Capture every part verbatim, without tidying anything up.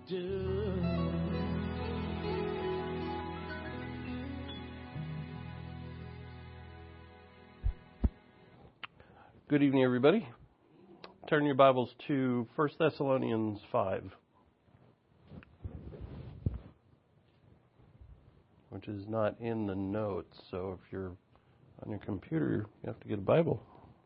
do. Good evening, everybody. Turn your Bibles to First Thessalonians five, which is not in the notes, so if you're on your computer, you have to get a Bible.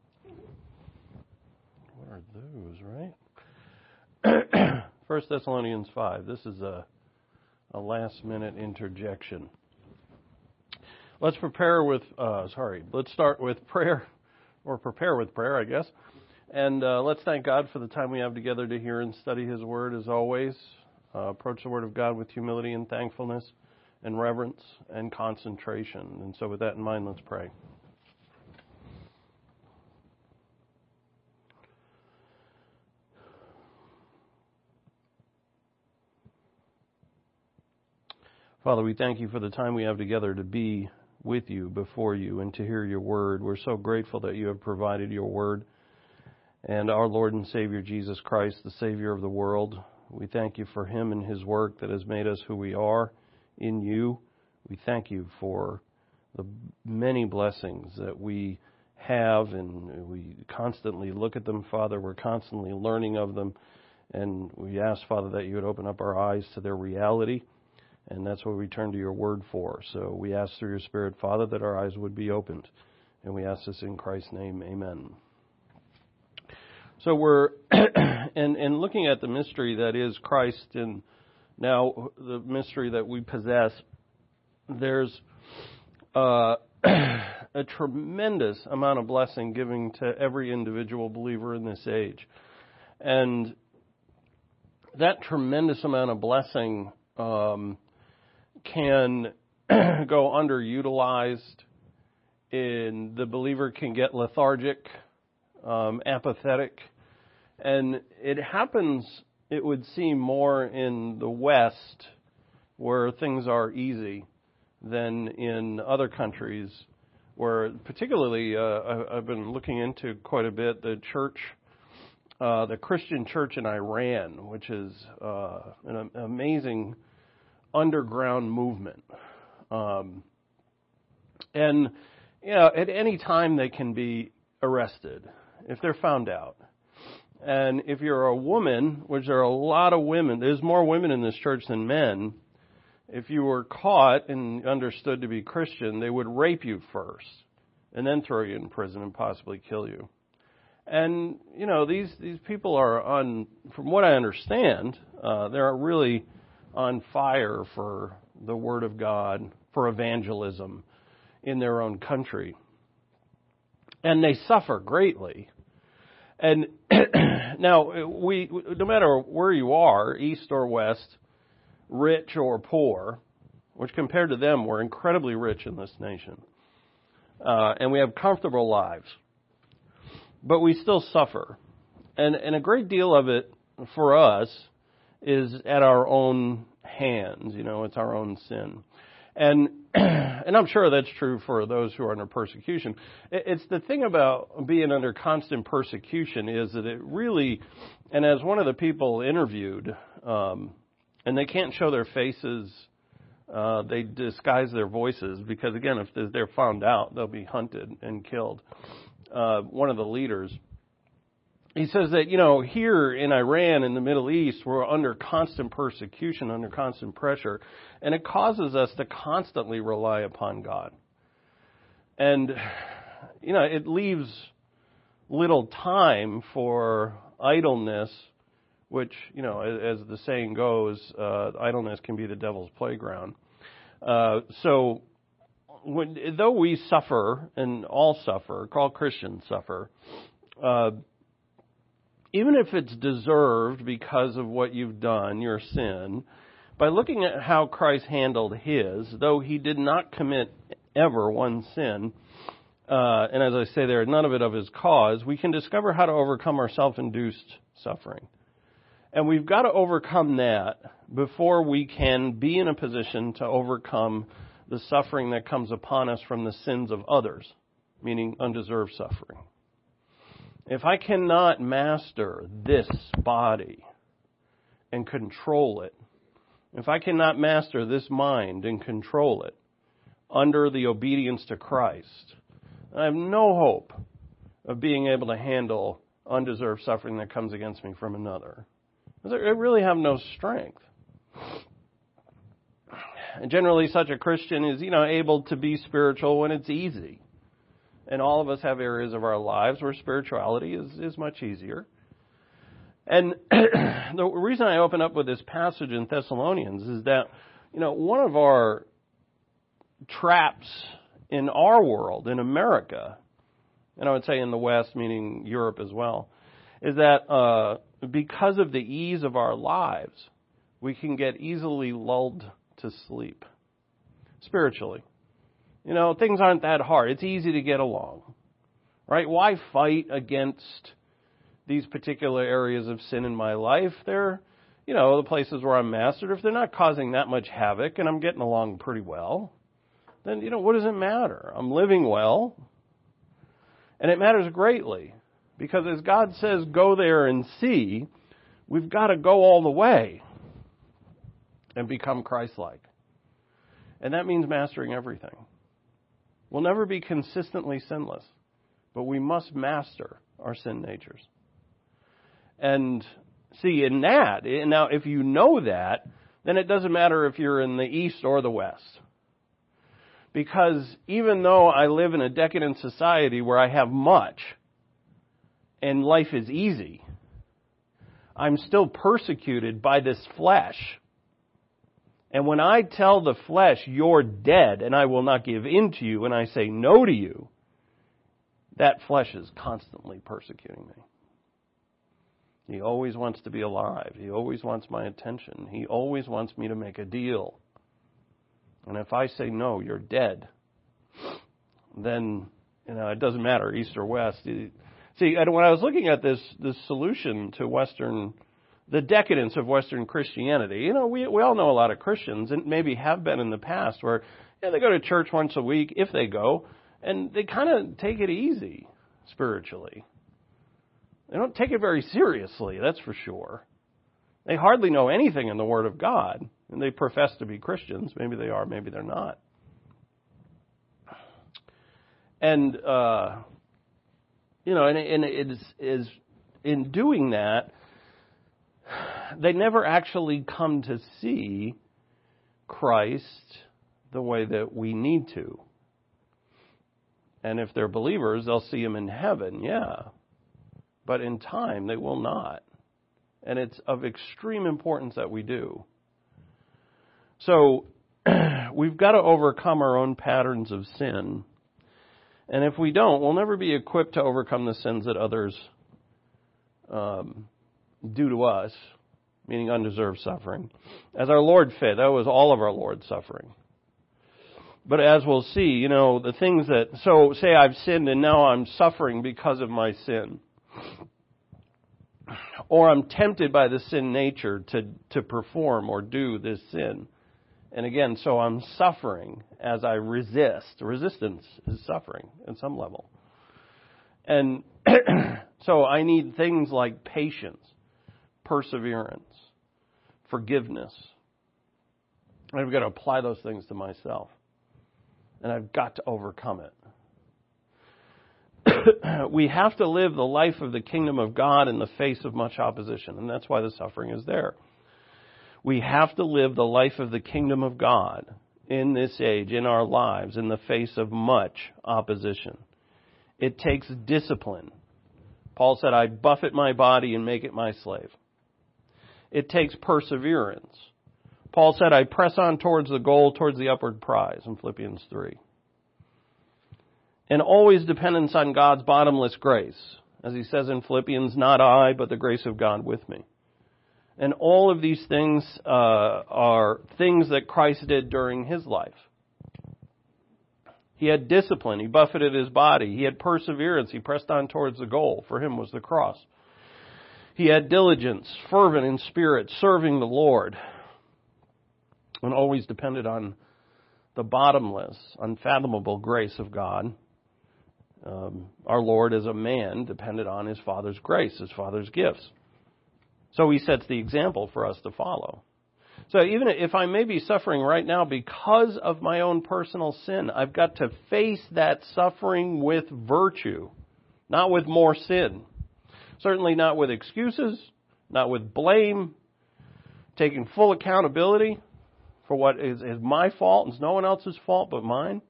What are those, right? First Thessalonians five. This is a, a last-minute interjection. Let's prepare with, uh, sorry, let's start with prayer. Or prepare with prayer, I guess. And uh, let's thank God for the time we have together to hear and study His Word as always. Uh, approach the Word of God with humility and thankfulness and reverence and concentration. And so with that in mind, let's pray. Father, we thank You for the time we have together to be with You, before You, and to hear Your Word. We're so grateful that You have provided Your Word. And our Lord and Savior Jesus Christ, the Savior of the world, we thank You for Him and His work that has made us who we are in You. We thank You for the many blessings that we have, and we constantly look at them, Father. We're constantly learning of them. And we ask, Father, that You would open up our eyes to their reality. And that's what we turn to Your Word for. So we ask through Your Spirit, Father, that our eyes would be opened. And we ask this in Christ's name. Amen. So we're and, and looking at the mystery that is Christ, and now the mystery that we possess, there's uh, a tremendous amount of blessing given to every individual believer in this age. And that tremendous amount of blessing um, can go underutilized, and the believer can get lethargic, um, apathetic, and it happens, it would seem, more in the West where things are easy than in other countries where, particularly, uh, I've been looking into quite a bit the church, uh, the Christian church in Iran, which is uh, an amazing underground movement. Um, and, you know, at any time they can be arrested if they're found out. And if you're a woman, which there are a lot of women, there's more women in this church than men, if you were caught and understood to be Christian, they would rape you first and then throw you in prison and possibly kill you. And, you know, these, these people are on, from what I understand, uh, they're really on fire for the Word of God, for evangelism in their own country. And they suffer greatly. And now, we, no matter where you are, east or west, rich or poor, which compared to them, we're incredibly rich in this nation. Uh, and we have comfortable lives. But we still suffer. And, and a great deal of it for us is at our own hands. You know, it's our own sin. And and I'm sure that's true for those who are under persecution. It's the thing about being under constant persecution is that it really, and as one of the people interviewed, um, and they can't show their faces, uh, they disguise their voices because, again, if they're found out, they'll be hunted and killed. Uh, one of the leaders, he says that, you know, here in Iran, in the Middle East, we're under constant persecution, under constant pressure, and it causes us to constantly rely upon God. And, you know, it leaves little time for idleness, which, you know, as, as the saying goes, uh, idleness can be the devil's playground. Uh, so, when, though we suffer, and all suffer, all Christians suffer, uh, even if it's deserved because of what you've done, your sin, by looking at how Christ handled His, though He did not commit ever one sin, uh, and as I say there, none of it of His cause, we can discover how to overcome our self-induced suffering. And we've got to overcome that before we can be in a position to overcome the suffering that comes upon us from the sins of others, meaning undeserved suffering. If I cannot master this body and control it, if I cannot master this mind and control it under the obedience to Christ, I have no hope of being able to handle undeserved suffering that comes against me from another. I really have no strength. And generally, such a Christian is, you know, able to be spiritual when it's easy. And all of us have areas of our lives where spirituality is, is much easier. And the reason I open up with this passage in Thessalonians is that, you know, one of our traps in our world, in America, and I would say in the West, meaning Europe as well, is that uh, because of the ease of our lives, we can get easily lulled to sleep spiritually. You know, things aren't that hard. It's easy to get along, right? Why fight against these particular areas of sin in my life? They're, you know, the places where I'm mastered. If they're not causing that much havoc and I'm getting along pretty well, then, you know, what does it matter? I'm living well. And it matters greatly because as God says, go there and see, we've got to go all the way and become Christ-like. And that means mastering everything. We'll never be consistently sinless, but we must master our sin natures. And see, in that, now if you know that, then it doesn't matter if you're in the East or the West. Because even though I live in a decadent society where I have much and life is easy, I'm still persecuted by this flesh. And when I tell the flesh, you're dead and I will not give in to you, and I say no to you, that flesh is constantly persecuting me. He always wants to be alive. He always wants my attention. He always wants me to make a deal. And if I say, no, you're dead, then, you know, it doesn't matter, East or West. See, when I was looking at this, this solution to Western, the decadence of Western Christianity, you know, we we all know a lot of Christians, and maybe have been in the past, where yeah, they go to church once a week, if they go, and they kind of take it easy spiritually. They don't take it very seriously, that's for sure. They hardly know anything in the Word of God. And they profess to be Christians. Maybe they are, maybe they're not. And, uh, you know, and, and it is, is in doing that, they never actually come to see Christ the way that we need to. And if they're believers, they'll see Him in heaven, yeah. But in time, they will not. And it's of extreme importance that we do. So we've got to overcome our own patterns of sin. And if we don't, we'll never be equipped to overcome the sins that others um, do to us, meaning undeserved suffering. As our Lord faith, that was all of our Lord's suffering. But as we'll see, you know, the things that, so say I've sinned and now I'm suffering because of my sin. Or I'm tempted by the sin nature to, to perform or do this sin. And again, so I'm suffering as I resist. Resistance is suffering at some level. And so I need things like patience, perseverance, forgiveness. And I've got to apply those things to myself. And I've got to overcome it. We have to live the life of the kingdom of God in the face of much opposition. And that's why the suffering is there. We have to live the life of the kingdom of God in this age, in our lives, in the face of much opposition. It takes discipline. Paul said, I buffet my body and make it my slave. It takes perseverance. Paul said, I press on towards the goal, towards the upward prize, in Philippians three. And always dependence on God's bottomless grace. As he says in Philippians, not I, but the grace of God with me. And all of these things uh, are things that Christ did during His life. He had discipline. He buffeted His body. He had perseverance. He pressed on towards the goal. For Him was the cross. He had diligence, fervent in spirit, serving the Lord. And always depended on the bottomless, unfathomable grace of God. Um, our Lord, as a man, depended on His Father's grace, His Father's gifts. So he sets the example for us to follow. So even if I may be suffering right now because of my own personal sin, I've got to face that suffering with virtue, not with more sin. Certainly not with excuses, not with blame, taking full accountability for what is, is my fault and it's no one else's fault but mine.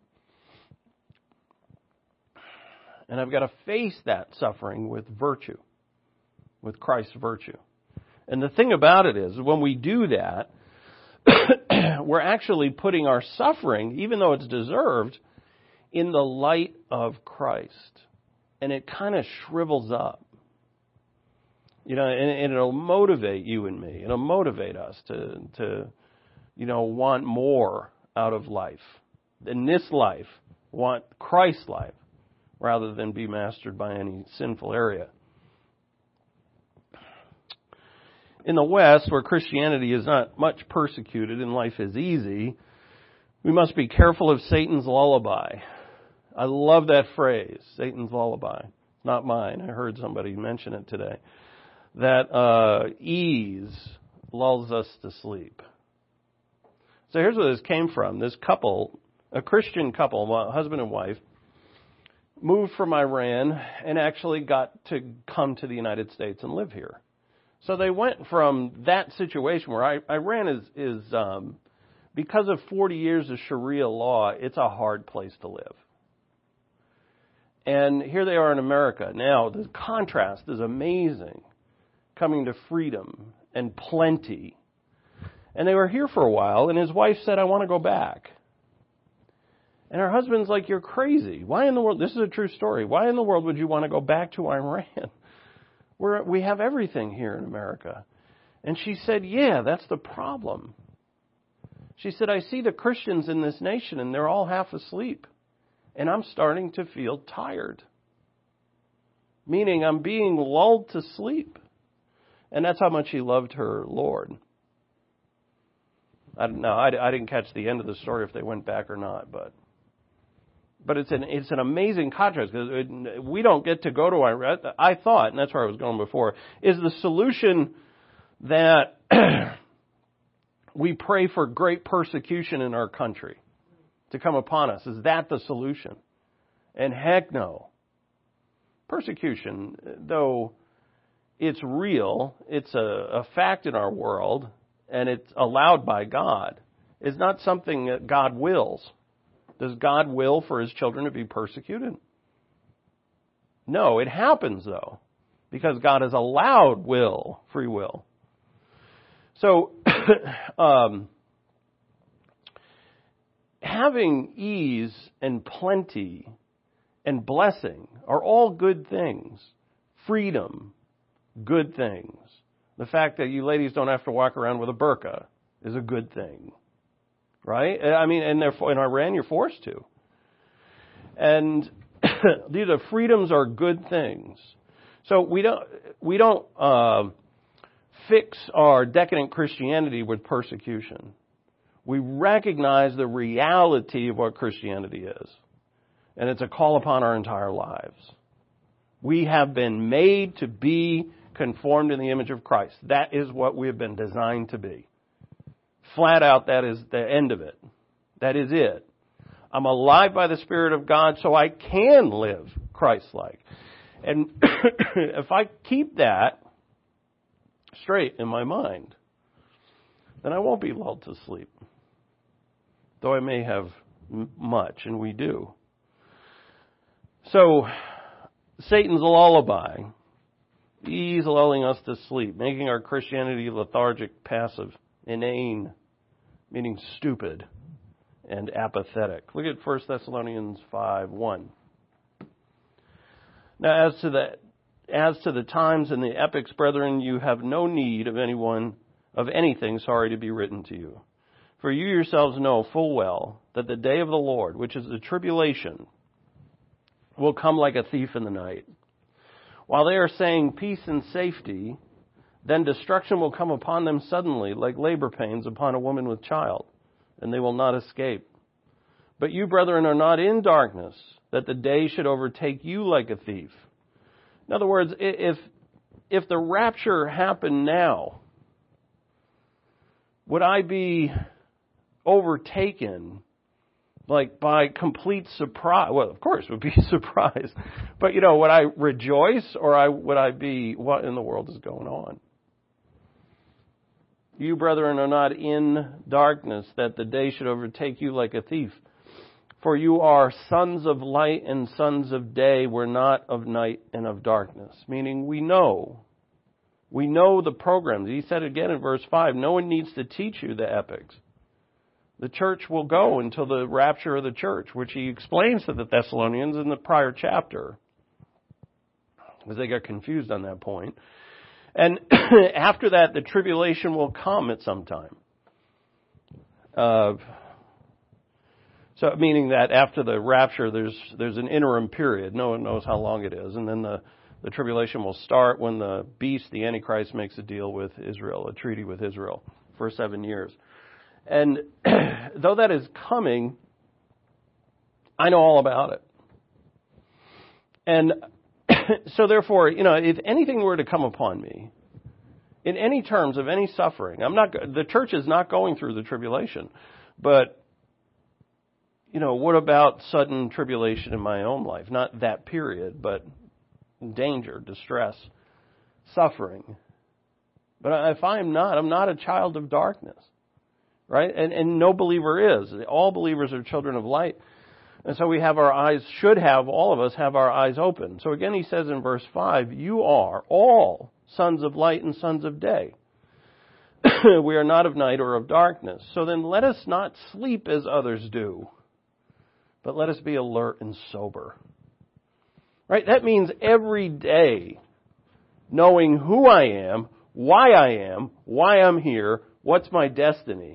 And I've got to face that suffering with virtue, with Christ's virtue. And the thing about it is, when we do that, we're actually putting our suffering, even though it's deserved, in the light of Christ. And it kind of shrivels up. You know, and, and it'll motivate you and me. It'll motivate us to, to, you know, want more out of life. In this life, want Christ's life, rather than be mastered by any sinful area. In the West, where Christianity is not much persecuted and life is easy, we must be careful of Satan's lullaby. I love that phrase, Satan's lullaby. Not mine. I heard somebody mention it today. That uh, ease lulls us to sleep. So here's where this came from. This couple, a Christian couple, a husband and wife, moved from Iran and actually got to come to the United States and live here. So they went from that situation where I, Iran is, is um, because of forty years of Sharia law, it's a hard place to live. And here they are in America. Now, the contrast is amazing, coming to freedom and plenty. And they were here for a while, and his wife said, I want to go back. And her husband's like, you're crazy. Why in the world? This is a true story. Why in the world would you want to go back to Iran? We're, we have everything here in America. And she said, yeah, that's the problem. She said, I see the Christians in this nation and they're all half asleep. And I'm starting to feel tired. Meaning I'm being lulled to sleep. And that's how much she loved her Lord. I don't know. I, I didn't catch the end of the story if they went back or not, but But it's an it's an amazing contrast because we don't get to go to Iran. I thought, and that's where I was going before, is the solution that we pray for great persecution in our country to come upon us. Is that the solution? And heck no. Persecution, though it's real, it's a, a fact in our world, and it's allowed by God, is not something that God wills. Does God will for His children to be persecuted? No, it happens though, because God has allowed will, free will. So, um, having ease and plenty and blessing are all good things. Freedom, good things. The fact that you ladies don't have to walk around with a burqa is a good thing. Right? I mean, and therefore in Iran you're forced to. And these are freedoms are good things. So we don't we don't uh, fix our decadent Christianity with persecution. We recognize the reality of what Christianity is, and it's a call upon our entire lives. We have been made to be conformed in the image of Christ. That is what we have been designed to be. Flat out, that is the end of it. That is it. I'm alive by the Spirit of God, so I can live Christ-like. And if I keep that straight in my mind, then I won't be lulled to sleep. Though I may have m- much, and we do. So, Satan's lullaby, he's lulling us to sleep, making our Christianity lethargic, passive, inane, meaning stupid and apathetic. Look at First Thessalonians five one. Now, as to the as to the times and the epochs, brethren, you have no need of anyone of anything sorry to be written to you. For you yourselves know full well that the day of the Lord, which is the tribulation, will come like a thief in the night. While they are saying peace and safety, then destruction will come upon them suddenly, like labor pains upon a woman with child, and they will not escape. But you, brethren, are not in darkness, that the day should overtake you like a thief. In other words, if if the rapture happened now, would I be overtaken like by complete surprise? Well, of course, it would be surprise. But, you know, would I rejoice, or I, would I be, what in the world is going on? You, brethren, are not in darkness, that the day should overtake you like a thief. For you are sons of light and sons of day. We're not of night and of darkness. Meaning we know. We know the programs. He said again in verse five, no one needs to teach you the epics. The church will go until the rapture of the church, which he explains to the Thessalonians in the prior chapter, because they got confused on that point. And after that, the tribulation will come at some time. Uh, so, meaning that after the rapture, there's there's an interim period. No one knows how long it is, and then the the tribulation will start when the beast, the Antichrist, makes a deal with Israel, a treaty with Israel for seven years. And though that is coming, I know all about it. And so therefore, you know, if anything were to come upon me, in any terms of any suffering, I'm not, the church is not going through the tribulation. But, you know, what about sudden tribulation in my own life? Not that period, but danger, distress, suffering. But if I am not, I'm not a child of darkness. Right? And, and no believer is. All believers are children of light. And so we have our eyes, should have, all of us have our eyes open. So again, he says in verse five, you are all sons of light and sons of day. We are not of night or of darkness. So then let us not sleep as others do, but let us be alert and sober. Right? That means every day knowing who I am, why I am, why I'm here, what's my destiny.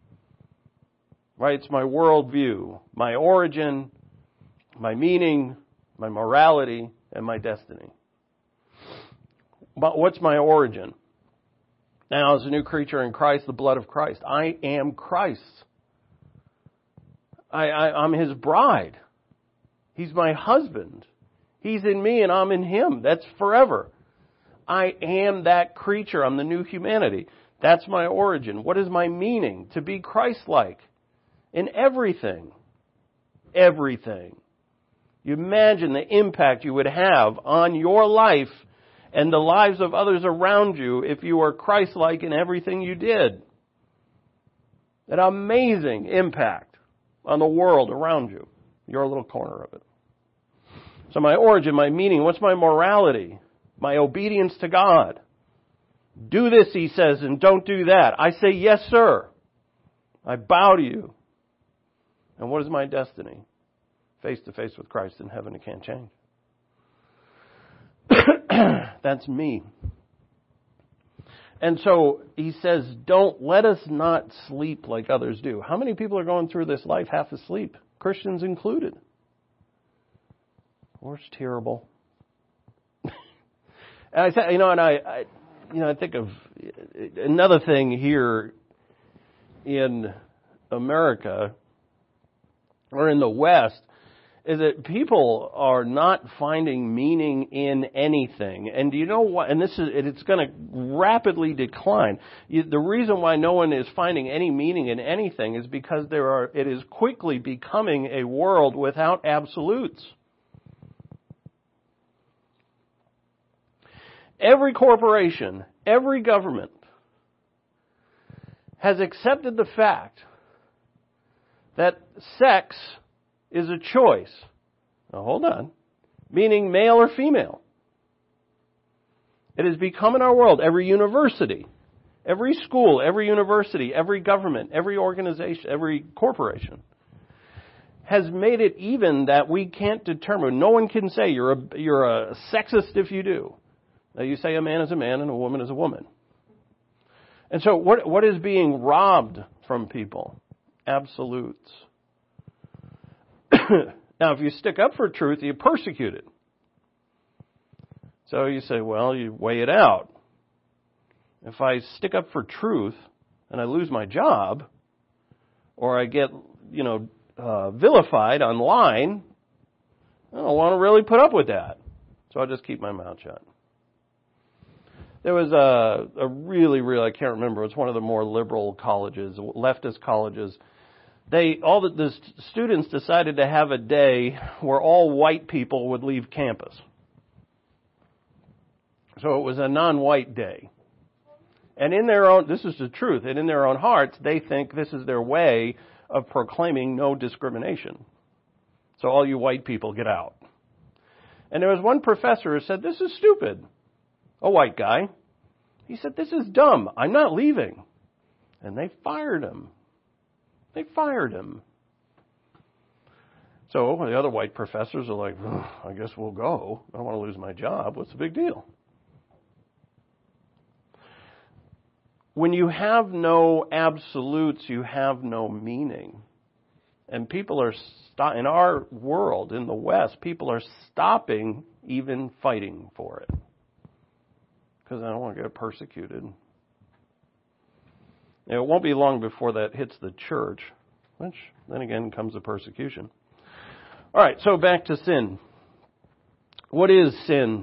Right? It's my worldview, my origin, my meaning, my morality, and my destiny. But what's my origin? Now, as a new creature in Christ, the blood of Christ. I am Christ. I, I, I'm His bride. He's my husband. He's in me and I'm in Him. That's forever. I am that creature. I'm the new humanity. That's my origin. What is my meaning? To be Christ-like in everything. Everything. You imagine the impact you would have on your life and the lives of others around you if you were Christ-like in everything you did. An amazing impact on the world around you. Your little corner of it. So my origin, my meaning, what's my morality? My obedience to God. Do this, he says, and don't do that. I say, yes, sir. I bow to you. And what is my destiny? Face to face with Christ in heaven, it can't change. That's me. And so he says, don't let us not sleep like others do. How many people are going through this life half asleep? Christians included. Or it's terrible. And I said, you know, and I, I, you know, I think of another thing here in America or in the West is that people are not finding meaning in anything. And do you know what? And this is, it's going to rapidly decline. You, the reason why no one is finding any meaning in anything is because there are, it is quickly becoming a world without absolutes. Every corporation, every government has accepted the fact that sex is a choice. Now hold on. Meaning male or female. It has become in our world, every university, every school, every university, every government, every organization, every corporation has made it even that we can't determine. No one can say you're a, you're a sexist if you do. Now you say a man is a man and a woman is a woman. And so what what is being robbed from people? Absolutes. Now, if you stick up for truth, you persecute it. So you say, well, you weigh it out. If I stick up for truth and I lose my job, or I get, you know, uh, vilified online, I don't want to really put up with that. So I'll just keep my mouth shut. There was a, a really, really, I can't remember, it's one of the more liberal colleges, leftist colleges. They, all the, the students decided to have a day where all white people would leave campus. So it was a non-white day. And in their own, this is the truth, and in their own hearts, they think this is their way of proclaiming no discrimination. So all you white people, get out. And there was one professor who said, this is stupid. A white guy. He said, this is dumb. I'm not leaving. And they fired him. They fired him. So the other white professors are like, oh, I guess we'll go. I don't want to lose my job. What's the big deal? When you have no absolutes, you have no meaning. And people are, sto- in our world, in the West, people are stopping even fighting for it. Because I don't want to get persecuted. It won't be long before that hits the church, which then again comes the persecution. All right, so back to sin. What is sin?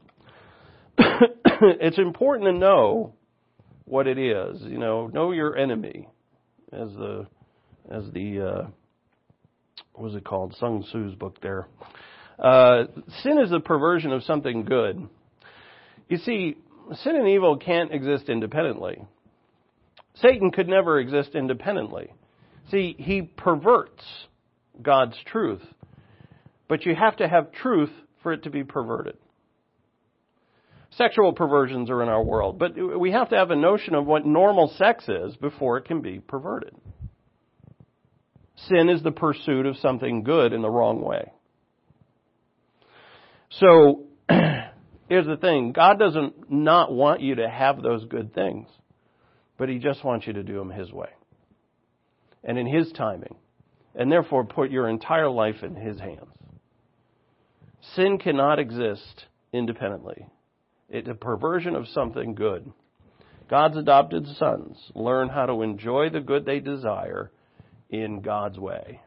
It's important to know what it is. You know, know your enemy, as the as the uh, what was it called? Sun Tzu's book there. Uh, sin is the perversion of something good. You see, sin and evil can't exist independently. Satan could never exist independently. See, he perverts God's truth. But you have to have truth for it to be perverted. Sexual perversions are in our world, but we have to have a notion of what normal sex is before it can be perverted. Sin is the pursuit of something good in the wrong way. So, here's the thing. God doesn't not want you to have those good things, but He just wants you to do them His way and in His timing, and therefore put your entire life in His hands. Sin cannot exist independently. It's a perversion of something good. God's adopted sons learn how to enjoy the good they desire in God's way.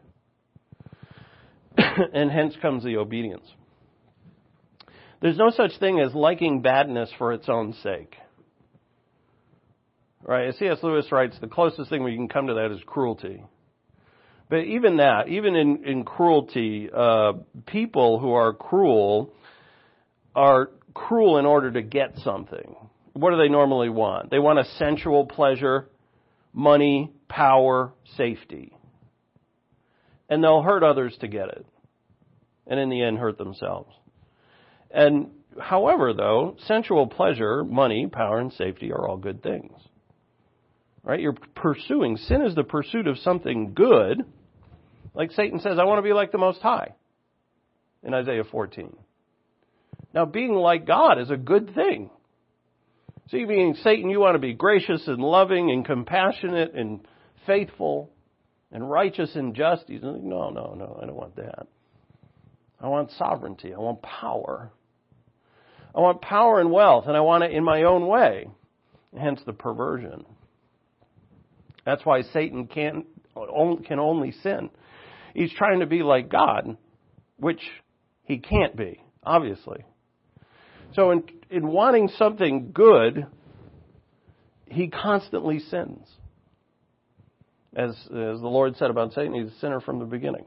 And hence comes the obedience. There's no such thing as liking badness for its own sake. Right? As C S Lewis writes, the closest thing we can come to that is cruelty. But even that, even in, in cruelty, uh, people who are cruel are cruel in order to get something. What do they normally want? They want a sensual pleasure, money, power, safety. And they'll hurt others to get it. And in the end, hurt themselves. And however, though, sensual pleasure, money, power, and safety are all good things. Right? You're pursuing. Sin is the pursuit of something good. Like Satan says, I want to be like the Most High in Isaiah fourteen. Now, being like God is a good thing. See, being Satan, you want to be gracious and loving and compassionate and faithful and righteous and just. He's like, no, no, no, I don't want that. I want sovereignty. I want power. I want power and wealth, and I want it in my own way. Hence the perversion. That's why Satan can't, can only sin. He's trying to be like God, which he can't be, obviously. So in, in wanting something good, he constantly sins. As, as the Lord said about Satan, he's a sinner from the beginning.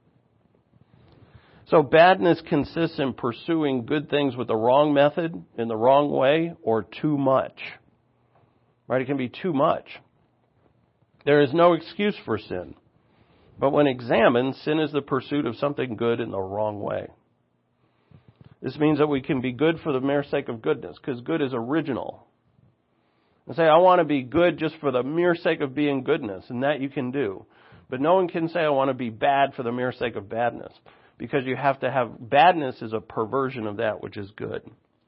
So badness consists in pursuing good things with the wrong method, in the wrong way, or too much. Right? It can be too much. There is no excuse for sin. But when examined, sin is the pursuit of something good in the wrong way. This means that we can be good for the mere sake of goodness, because good is original. And say, I want to be good just for the mere sake of being goodness, and that you can do. But no one can say, I want to be bad for the mere sake of badness, because you have to have, badness is a perversion of that which is good.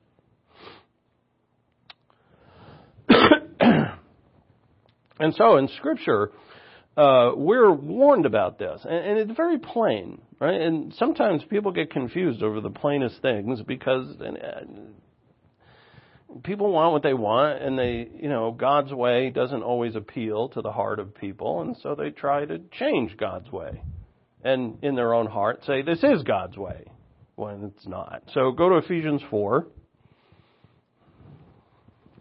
And so in Scripture, uh, we're warned about this, and, and it's very plain, right? And sometimes people get confused over the plainest things because and, uh, people want what they want, and they, you know, God's way doesn't always appeal to the heart of people, and so they try to change God's way, and in their own heart say this is God's way when it's not. So go to Ephesians four.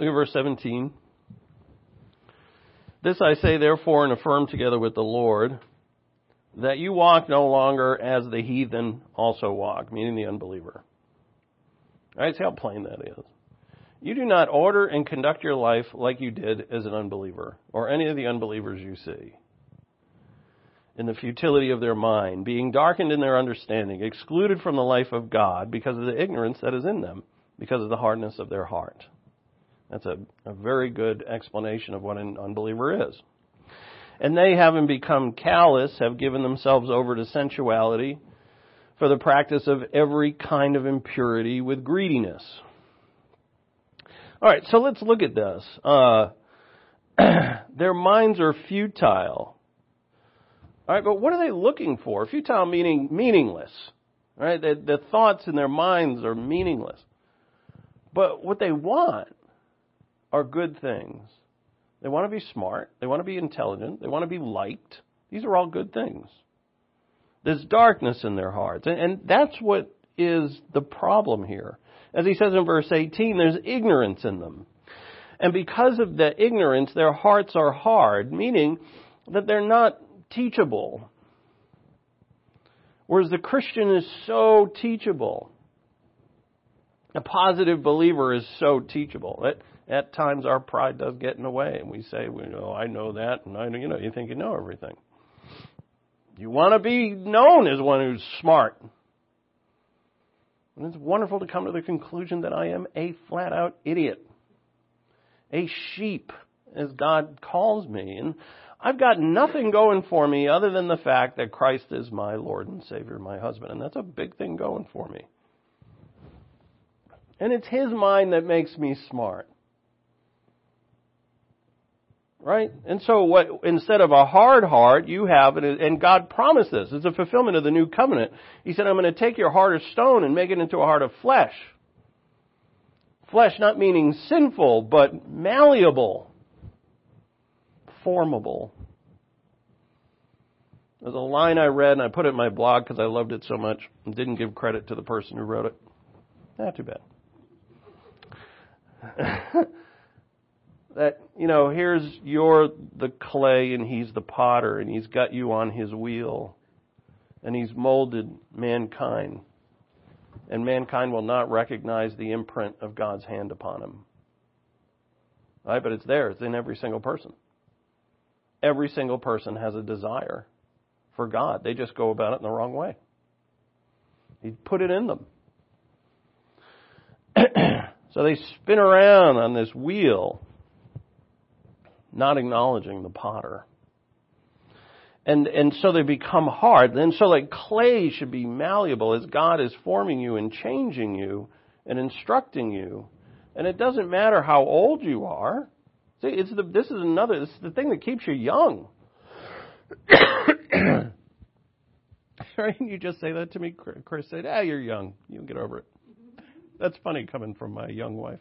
Look at verse seventeen. This I say, therefore, and affirm together with the Lord, that you walk no longer as the heathen also walk, meaning the unbeliever. All right, see how plain that is. You do not order and conduct your life like you did as an unbeliever, or any of the unbelievers you see, in the futility of their mind, being darkened in their understanding, excluded from the life of God because of the ignorance that is in them, because of the hardness of their heart. That's a, a very good explanation of what an unbeliever is. And they, having become callous, have given themselves over to sensuality for the practice of every kind of impurity with greediness. All right, so let's look at this. Uh, their minds are futile. All right, but what are they looking for? Futile meaning meaningless. All right, the, the thoughts in their minds are meaningless. But what they want are good things. They want to be smart. They want to be intelligent. They want to be liked. These are all good things. There's darkness in their hearts. And, and that's what is the problem here. As he says in verse eighteen, there's ignorance in them. And because of the ignorance, their hearts are hard, meaning that they're not teachable. Whereas the Christian is so teachable. A positive believer is so teachable. At, at times our pride does get in the way, and we say, well, you know, I know that, and I know, you know, you think you know everything. You want to be known as one who's smart. And it's wonderful to come to the conclusion that I am a flat-out idiot. A sheep, as God calls me. And I've got nothing going for me other than the fact that Christ is my Lord and Savior, my husband. And that's a big thing going for me. And it's His mind that makes me smart. Right? And so what, instead of a hard heart, you have, and God promised this. It's a fulfillment of the new covenant. He said, I'm going to take your heart of stone and make it into a heart of flesh. Flesh not meaning sinful, but malleable. Formable. There's a line I read, and I put it in my blog because I loved it so much, and didn't give credit to the person who wrote it. Not too bad. That, you know, here's you're the clay and He's the potter, and He's got you on His wheel, and He's molded mankind, and mankind will not recognize the imprint of God's hand upon him. All right, but it's there. It's in every single person. Every single person has a desire for God. They just go about it in the wrong way. He put it in them. So they spin around on this wheel, not acknowledging the potter. And and so they become hard. And so like clay should be malleable as God is forming you and changing you and instructing you. And it doesn't matter how old you are. See, it's the, this is another, this is the thing that keeps you young. Right? You just say that to me. Chris said, ah, you're young. You'll get over it. That's funny coming from my young wife.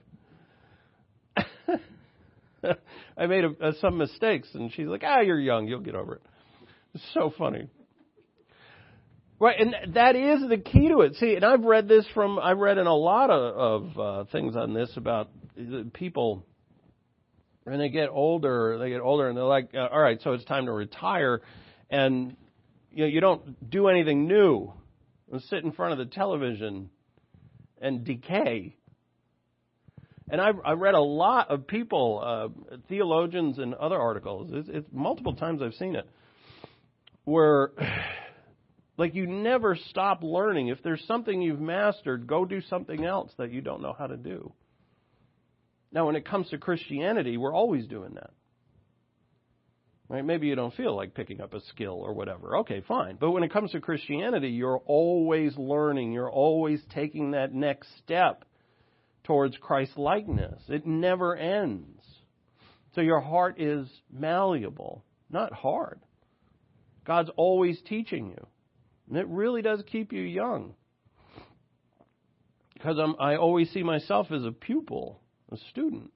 I made a, a, some mistakes, and she's like, ah, you're young. You'll get over it. It's so funny. Right, and that is the key to it. See, and I've read this from, I've read in a lot of, of uh, things on this about people, when they get older, they get older, and they're like, uh, all right, so it's time to retire, and you know, you don't do anything new. You sit in front of the television and decay. And I've, I've read a lot of people, uh, theologians and other articles, it's, it's multiple times I've seen it, where, like, you never stop learning. If there's something you've mastered, go do something else that you don't know how to do. Now, when it comes to Christianity, we're always doing that. Right? Maybe you don't feel like picking up a skill or whatever. Okay, fine. But when it comes to Christianity, you're always learning. You're always taking that next step towards Christ-likeness. It never ends. So your heart is malleable, not hard. God's always teaching you. And it really does keep you young. Because I'm, I always see myself as a pupil, a student.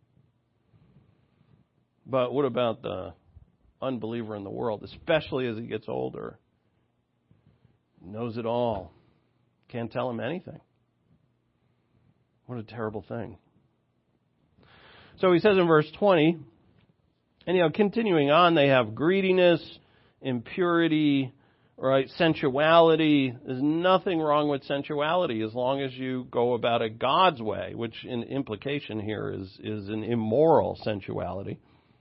But what about the unbeliever in the world, especially as he gets older? Knows it all. Can't tell him anything. What a terrible thing. So he says in verse twenty, and you know, continuing on, they have greediness, impurity, right, sensuality. There's nothing wrong with sensuality as long as you go about it God's way, which in implication here is, is an immoral sensuality.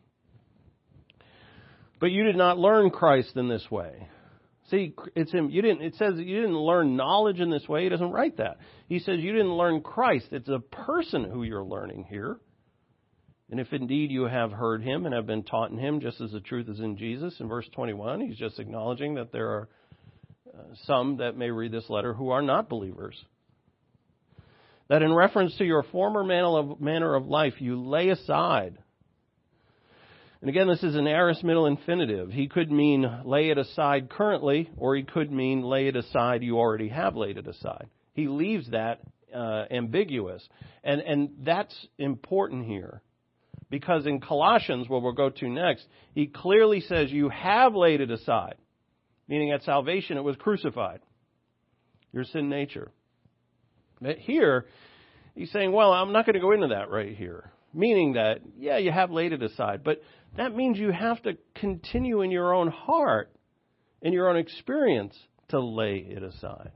But you did not learn Christ in this way. See, it's him. You didn't. It says that you didn't learn knowledge in this way. He doesn't write that. He says you didn't learn Christ. It's a person who you're learning here. And if indeed you have heard him and have been taught in him, just as the truth is in Jesus, in verse twenty-one, he's just acknowledging that there are uh, some that may read this letter who are not believers. That in reference to your former manner of life, you lay aside. And again, this is an aorist middle infinitive. He could mean lay it aside currently, or he could mean lay it aside, you already have laid it aside. He leaves that uh, ambiguous. And, and that's important here. Because in Colossians, where we'll go to next, he clearly says you have laid it aside. Meaning at salvation it was crucified. Your sin nature. But here, he's saying, well, I'm not going to go into that right here. Meaning that, yeah, you have laid it aside. But that means you have to continue in your own heart, in your own experience, to lay it aside.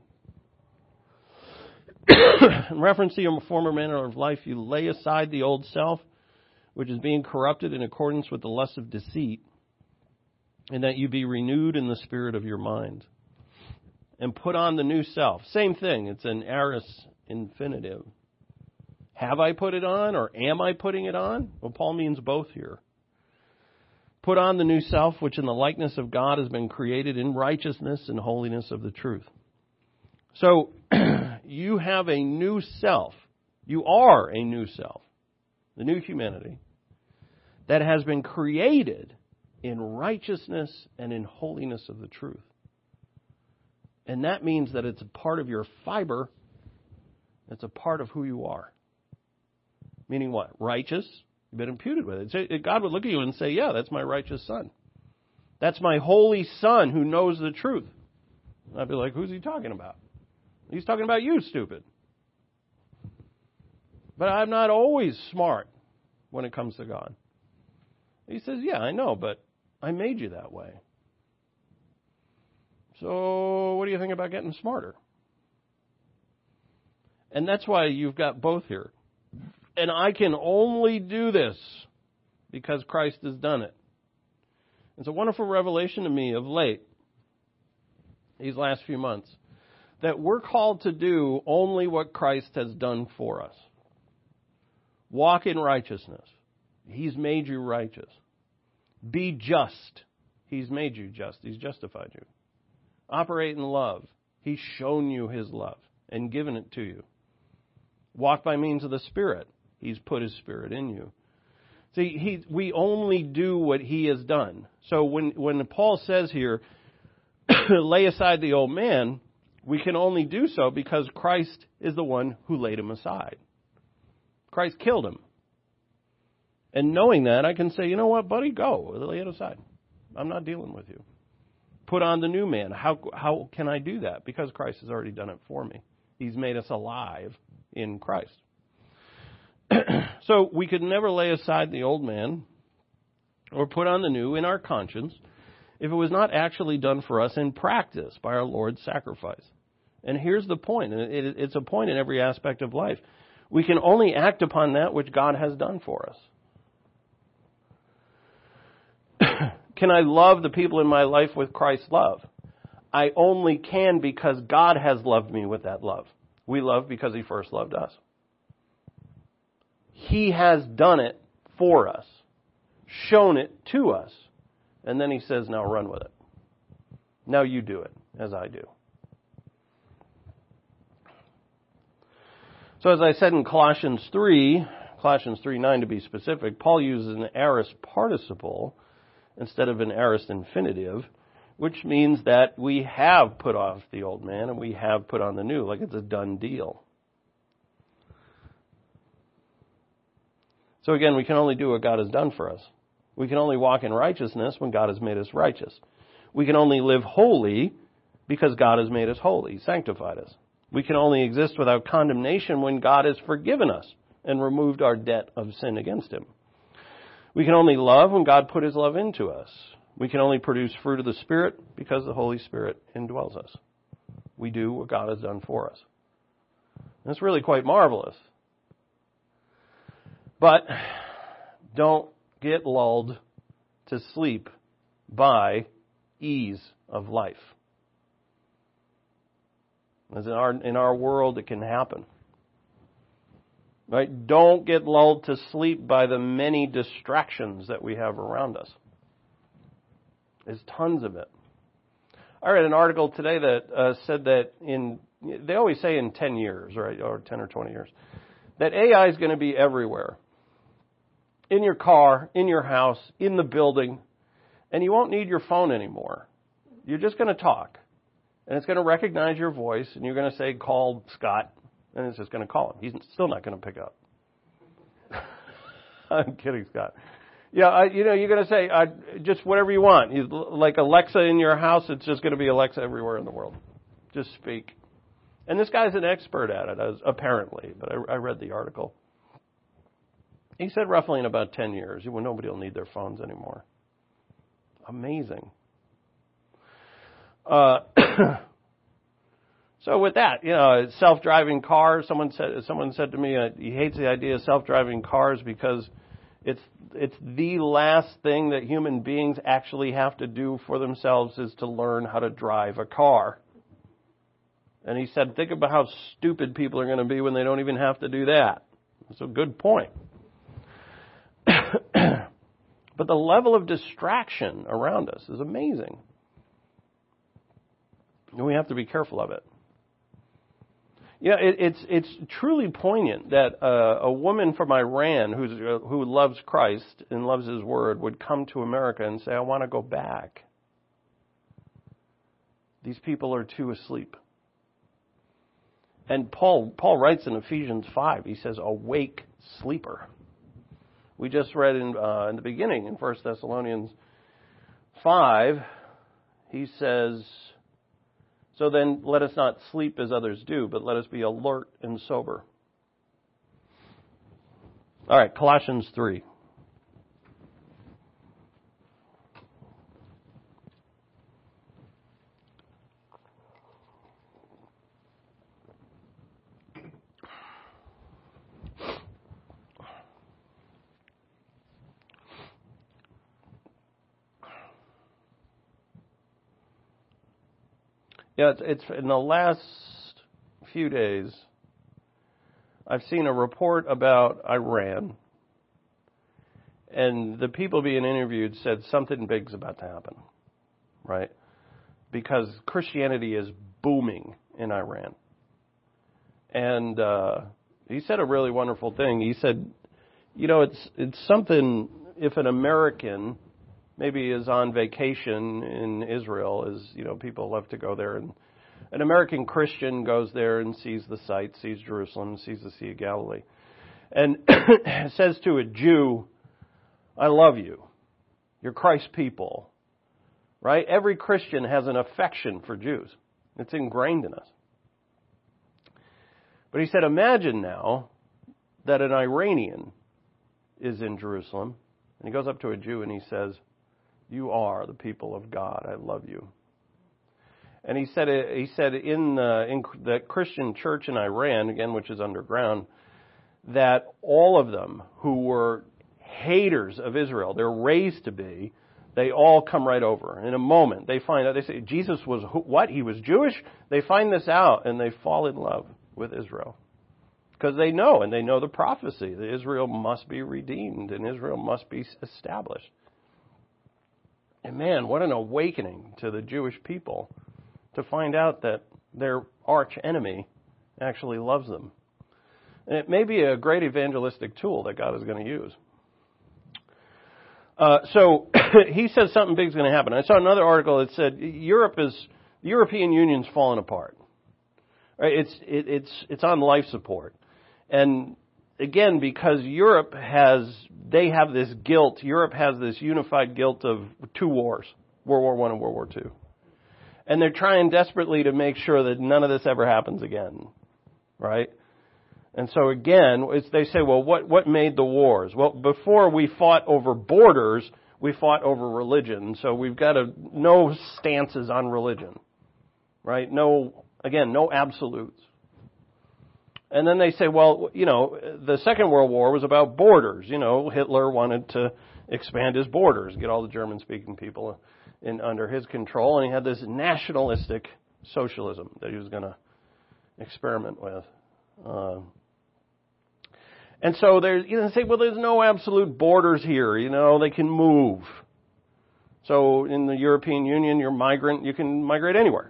In reference to your former manner of life, you lay aside the old self, which is being corrupted in accordance with the lust of deceit, and that you be renewed in the spirit of your mind. And put on the new self. Same thing. It's an aorist infinitive. Have I put it on, or am I putting it on? Well, Paul means both here. Put on the new self, which in the likeness of God has been created in righteousness and holiness of the truth. So, you have a new self. You are a new self. The new humanity that has been created in righteousness and in holiness of the truth. And that means that it's a part of your fiber. It's a part of who you are. Meaning what? Righteous. You've been imputed with it. God would look at you and say, yeah, that's my righteous son. That's my holy son who knows the truth. And I'd be like, who's he talking about? He's talking about you, stupid. But I'm not always smart when it comes to God. He says, yeah, I know, but I made you that way. So what do you think about getting smarter? And that's why you've got both here. And I can only do this because Christ has done it. It's a wonderful revelation to me of late, these last few months, that we're called to do only what Christ has done for us. Walk in righteousness. He's made you righteous. Be just. He's made you just. He's justified you. Operate in love. He's shown you his love and given it to you. Walk by means of the Spirit. He's put his Spirit in you. See, he, we only do what he has done. So when, when Paul says here, lay aside the old man, we can only do so because Christ is the one who laid him aside. Christ killed him. And knowing that, I can say, you know what, buddy, go. Lay it aside. I'm not dealing with you. Put on the new man. How, how can I do that? Because Christ has already done it for me. He's made us alive in Christ. So we could never lay aside the old man or put on the new in our conscience if it was not actually done for us in practice by our Lord's sacrifice. And here's the point, and it, it's a point in every aspect of life. We can only act upon that which God has done for us. Can I love the people in my life with Christ's love? I only can because God has loved me with that love. We love because he first loved us. He has done it for us, shown it to us, and then he says, now run with it. Now you do it as I do. So as I said in Colossians three, Colossians three nine to be specific, Paul uses an aorist participle instead of an aorist infinitive, which means that we have put off the old man and we have put on the new, like it's a done deal. So again, we can only do what God has done for us. We can only walk in righteousness when God has made us righteous. We can only live holy because God has made us holy, sanctified us. We can only exist without condemnation when God has forgiven us and removed our debt of sin against him. We can only love when God put his love into us. We can only produce fruit of the Spirit because the Holy Spirit indwells us. We do what God has done for us. That's really quite marvelous. But don't get lulled to sleep by ease of life. As in our, in our world, it can happen. Right? Don't get lulled to sleep by the many distractions that we have around us. There's tons of it. I read an article today that uh, said that in, they always say in ten years, right, or ten or twenty years, that A I is going to be everywhere. In your car, in your house, in the building, and you won't need your phone anymore. You're just going to talk. And it's going to recognize your voice, and you're going to say, call Scott, and it's just going to call him. He's still not going to pick up. I'm kidding, Scott. Yeah, I, you know, you're going to say, I, just whatever you want. You, like Alexa in your house, it's just going to be Alexa everywhere in the world. Just speak. And this guy's an expert at it, as, apparently, but I, I read the article. He said roughly in about ten years, when nobody will need their phones anymore. Amazing. Uh, so with that, you know, self-driving cars. Someone said someone said to me uh, he hates the idea of self-driving cars because it's it's the last thing that human beings actually have to do for themselves is to learn how to drive a car. And he said, think about how stupid people are going to be when they don't even have to do that. That's a good point. But the level of distraction around us is amazing. And we have to be careful of it. You know, it, it's it's truly poignant that uh, a woman from Iran who's, uh, who loves Christ and loves His Word would come to America and say, I want to go back. These people are too asleep. And Paul Paul writes in Ephesians five, he says, awake sleeper. We just read in, uh, in the beginning in First Thessalonians five, he says, so then let us not sleep as others do, but let us be alert and sober. All right, Colossians three. Yeah, it's, it's in the last few days, I've seen a report about Iran, and the people being interviewed said something big's about to happen, right? Because Christianity is booming in Iran. And uh, he said a really wonderful thing. He said, you know, it's it's something if an American maybe is on vacation in Israel, as you know, people love to go there, and an American Christian goes there and sees the sights, sees Jerusalem, sees the Sea of Galilee, and says to a Jew, I love you. You're Christ's people. Right? Every Christian has an affection for Jews. It's ingrained in us. But he said, imagine now that an Iranian is in Jerusalem, and he goes up to a Jew and he says, you are the people of God. I love you. And he said, he said in, the, in the Christian church in Iran, again, which is underground, that all of them who were haters of Israel, they're raised to be, they all come right over. In a moment, they find out, they say, Jesus was what? He was Jewish? They find this out and they fall in love with Israel. Because they know, and they know the prophecy, that Israel must be redeemed and Israel must be established. And man, what an awakening to the Jewish people to find out that their arch enemy actually loves them. And it may be a great evangelistic tool that God is going to use. Uh, so he says something big is going to happen. I saw another article that said Europe is the European Union's fallen apart. Right? It's it, it's it's on life support, and again because Europe has they have this guilt. Europe has this unified guilt of two wars, World War One and World War Two, and they're trying desperately to make sure that none of this ever happens again. Right? And so again, it's, they say, well, what, what made the wars? Well, before we fought over borders, we fought over religion. So we've got to, no stances on religion, right? No, again, no absolutes. And then they say, well, you know, the Second World War was about borders. You know, Hitler wanted to expand his borders, get all the German-speaking people in under his control, and he had this nationalistic socialism that he was going to experiment with. Uh, and so there's, you know, they say, well, there's no absolute borders here. You know, they can move. So in the European Union, you're migrant, you can migrate anywhere.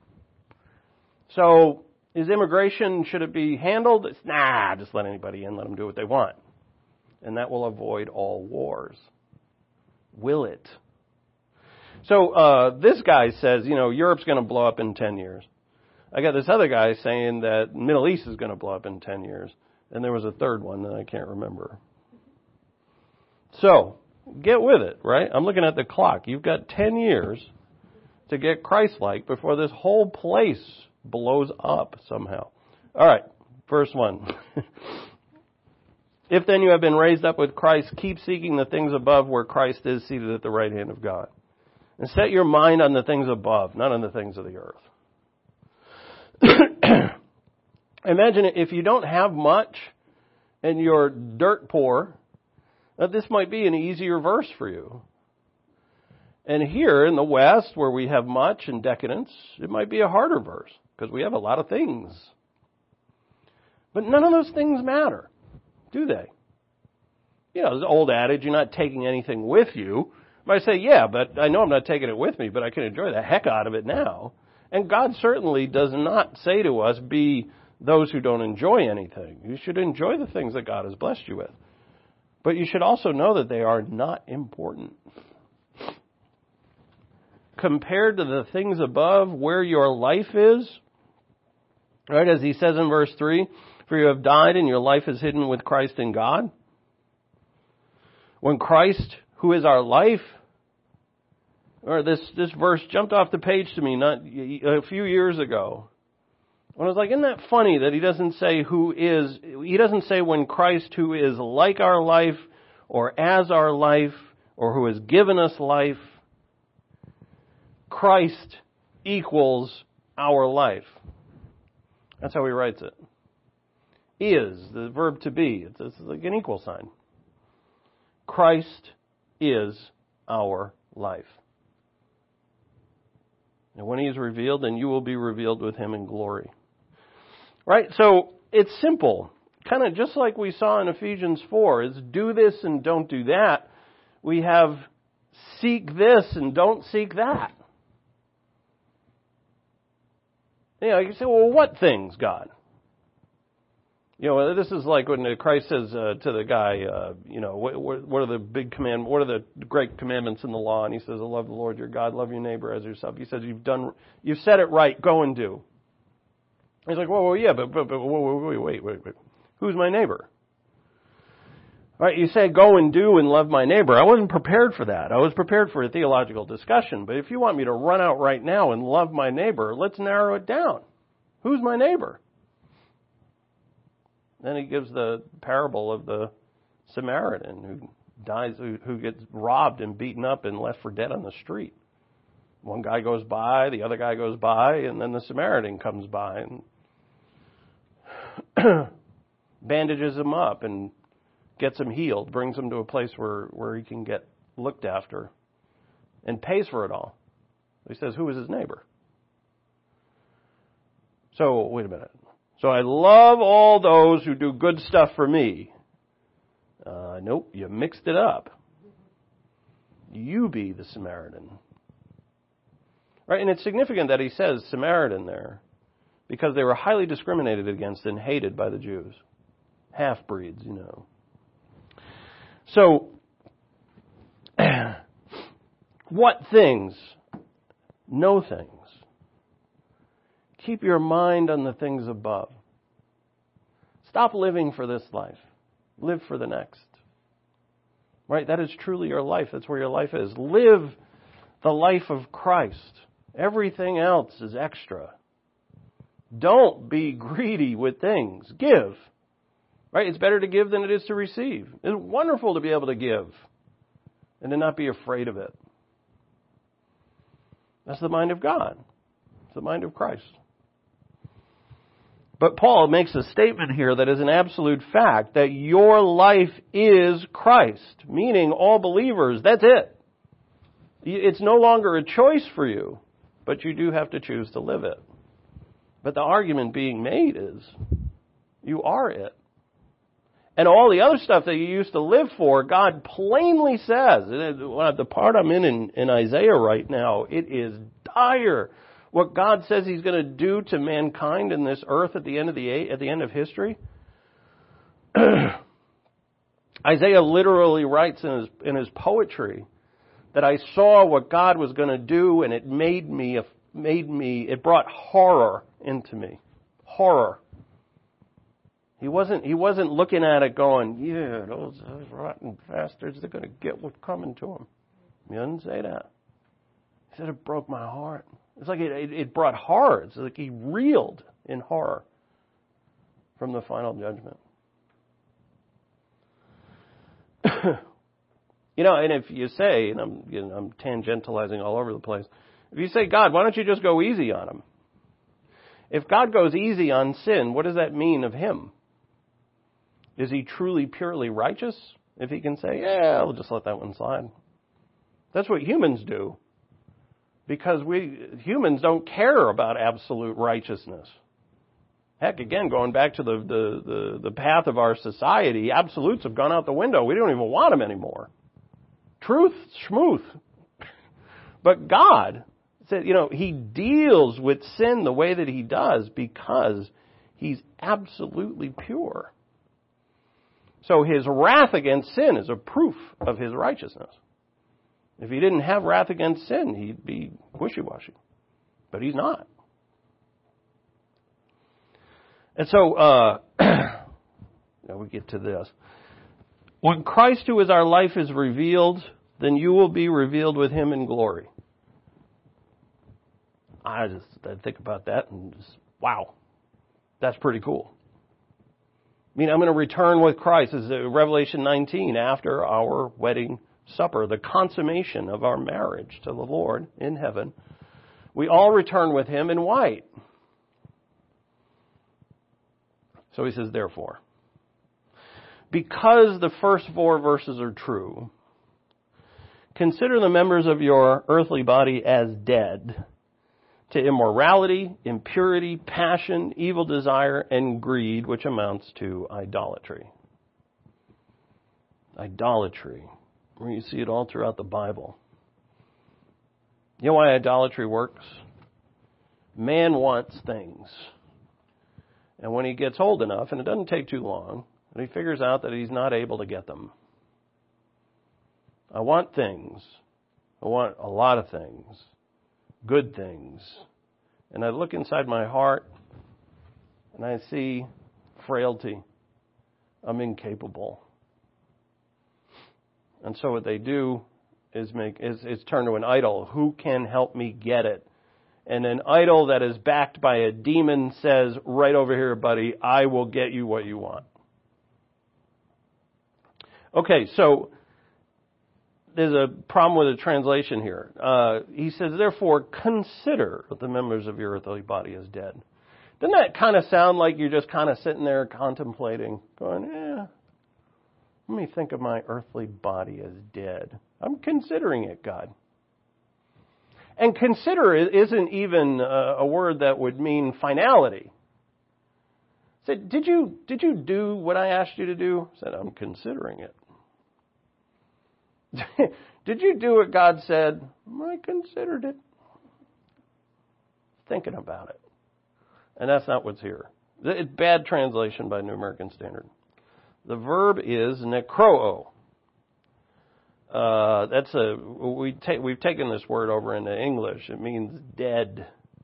So is immigration, should it be handled? It's, nah, just let anybody in, let them do what they want. And that will avoid all wars. Will it? So uh, this guy says, you know, Europe's going to blow up in ten years. I got this other guy saying that Middle East is going to blow up in ten years. And there was a third one that I can't remember. So, get with it, right? I'm looking at the clock. You've got ten years to get Christ-like before this whole place blows up somehow. All right, verse one. If then you have been raised up with Christ, keep seeking the things above where Christ is seated at the right hand of God. And set your mind on the things above, not on the things of the earth. Imagine if you don't have much and you're dirt poor, that this might be an easier verse for you. And here in the West, where we have much and decadence, it might be a harder verse because we have a lot of things. But none of those things matter, do they? You know, there's an old adage, you're not taking anything with you. But I say, yeah, but I know I'm not taking it with me, but I can enjoy the heck out of it now. And God certainly does not say to us, be those who don't enjoy anything. You should enjoy the things that God has blessed you with. But you should also know that they are not important. Compared to the things above, where your life is, right, as he says in verse three, for you have died and your life is hidden with Christ in God. When Christ, who is our life, or this, this verse jumped off the page to me not a few years ago. When I was like, isn't that funny that he doesn't say who is, he doesn't say when Christ, who is like our life, or as our life, or who has given us life. Christ equals our life. That's how he writes it. Is, the verb to be. It's, it's like an equal sign. Christ is our life. And when he is revealed, then you will be revealed with him in glory. Right? So it's simple. Kind of just like we saw in Ephesians four. It's do this and don't do that. We have seek this and don't seek that. You know, you say, well, what things, God? You know, this is like when Christ says uh, to the guy, uh, you know, what, what are the big command, what are the great commandments in the law? And he says, love the Lord your God, love your neighbor as yourself. He says, you've done, you've said it right, go and do. He's like, well, well yeah, but, but, but wait, wait, wait, wait. Who's my neighbor? All right, you say go and do and love my neighbor. I wasn't prepared for that. I was prepared for a theological discussion. But if you want me to run out right now and love my neighbor, let's narrow it down. Who's my neighbor? Then he gives the parable of the Samaritan who dies, who, who gets robbed and beaten up and left for dead on the street. One guy goes by, the other guy goes by, and then the Samaritan comes by and bandages him up and gets him healed, brings him to a place where, where he can get looked after and pays for it all. He says, who is his neighbor? So, wait a minute. So I love all those who do good stuff for me. Uh, nope, you mixed it up. You be the Samaritan. Right, and it's significant that he says Samaritan there because they were highly discriminated against and hated by the Jews. Half-breeds, you know. So, what things? No things. Keep your mind on the things above. Stop living for this life. Live for the next. Right? That is truly your life. That's where your life is. Live the life of Christ. Everything else is extra. Don't be greedy with things. Give. Right? It's better to give than it is to receive. It's wonderful to be able to give and to not be afraid of it. That's the mind of God. It's the mind of Christ. But Paul makes a statement here that is an absolute fact, that your life is Christ, meaning all believers, that's it. It's no longer a choice for you, but you do have to choose to live it. But the argument being made is, you are it. And all the other stuff that you used to live for, God plainly says, the part I'm in, in in Isaiah right now, it is dire. What God says He's going to do to mankind in this earth at the end of the at the end of history. Isaiah literally writes in his in his poetry that I saw what God was going to do, and it made me made me it brought horror into me, horror. He wasn't he wasn't looking at it going, yeah, those, those rotten bastards, they're going to get what's coming to them. He didn't say that. He said it broke my heart. It's like it, it, it brought horror. It's like he reeled in horror from the final judgment. You know, and if you say, and I'm, you know, I'm tangentializing all over the place, if you say, God, why don't you just go easy on him? If God goes easy on sin, what does that mean of him? Is he truly, purely righteous? If he can say, yeah, I'll just let that one slide. That's what humans do. Because we humans don't care about absolute righteousness. Heck, again, going back to the, the, the, the path of our society, absolutes have gone out the window. We don't even want them anymore. Truth, schmooth. But God said, you know, He deals with sin the way that He does because He's absolutely pure. So His wrath against sin is a proof of His righteousness. If He didn't have wrath against sin, He'd be wishy-washy. But He's not. And so, uh, now we get to this. When Christ, who is our life, is revealed, then you will be revealed with Him in glory. I just I think about that and just, wow, that's pretty cool. I mean, I'm going to return with Christ. This is Revelation nineteen, after our wedding supper, the consummation of our marriage to the Lord in heaven. We all return with Him in white. So he says, therefore, because the first four verses are true, consider the members of your earthly body as dead to immorality, impurity, passion, evil desire, and greed, which amounts to idolatry. Idolatry. You see it all throughout the Bible. You know why idolatry works? Man wants things. And when he gets old enough, and it doesn't take too long, and he figures out that he's not able to get them. I want things. I want a lot of things. Good things. And I look inside my heart, and I see frailty. I'm incapable. And so what they do is make is, is turn to an idol. Who can help me get it? And an idol that is backed by a demon says, right over here, buddy, I will get you what you want. Okay, so there's a problem with the translation here. Uh, he says, therefore, consider the members of your earthly body as dead. Doesn't that kind of sound like you're just kind of sitting there contemplating, going, yeah, let me think of my earthly body as dead. I'm considering it, God. And consider isn't even a word that would mean finality. Said, did you did you do what I asked you to do? Said, I'm considering it. Did you do what God said? I considered it. Thinking about it. And that's not what's here. It's bad translation by New American Standard. The verb is nekroo. Uh, that's a we take we've taken this word over into English. It means dead.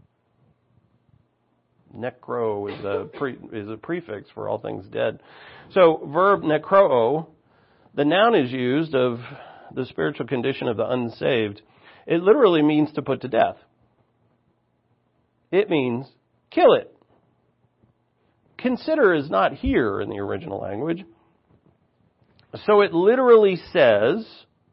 Necro is a pre, is a prefix for all things dead. So verb nekroo, the noun is used of the spiritual condition of the unsaved. It literally means to put to death. It means kill it. consider is not here in the original language. So it literally says,